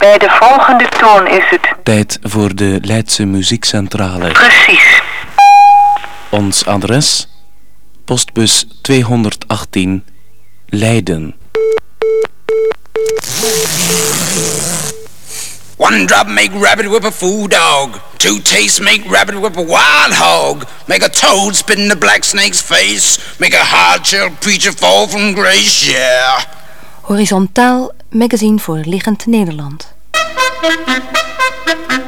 Bij de volgende toon is het. Tijd voor de Leidse Muziekcentrale. Precies. Ons adres: postbus 218, Leiden. One drop make rabbit whip a food dog. Two tastes make rabbit whip a wild hog. Make a toad spit in the black snake's face. Make a hard-shelled preacher fall from grace, yeah. Horizontaal magazine voor Liggend Nederland.